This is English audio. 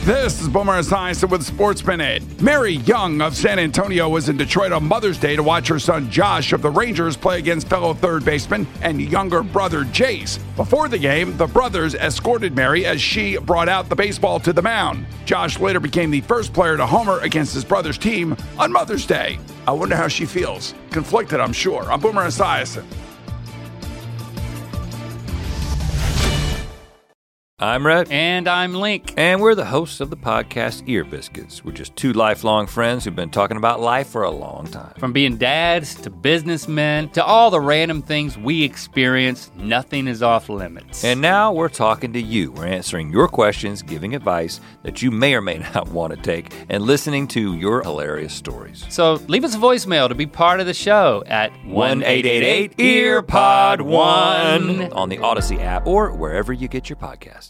This is Boomer Esiason with Sports Minute. Mary Young of San Antonio was in Detroit on Mother's Day to watch her son Josh of the Rangers play against fellow third baseman and younger brother Jace. Before the game, the brothers escorted Mary as she brought out the baseball to the mound. Josh later became the first player to homer against his brother's team on Mother's Day. I wonder how she feels. Conflicted, I'm sure. I'm Boomer Esiason. I'm Rhett. And I'm Link. And we're the hosts of the podcast Ear Biscuits. We're just two lifelong friends who've been talking about life for a long time. From being dads to businessmen to all the random things we experience, nothing is off limits. And now we're talking to you. We're answering your questions, giving advice that you may or may not want to take, and listening to your hilarious stories. So leave us a voicemail to be part of the show at 1-888-EARPOD1 on the Odyssey app or wherever you get your podcasts.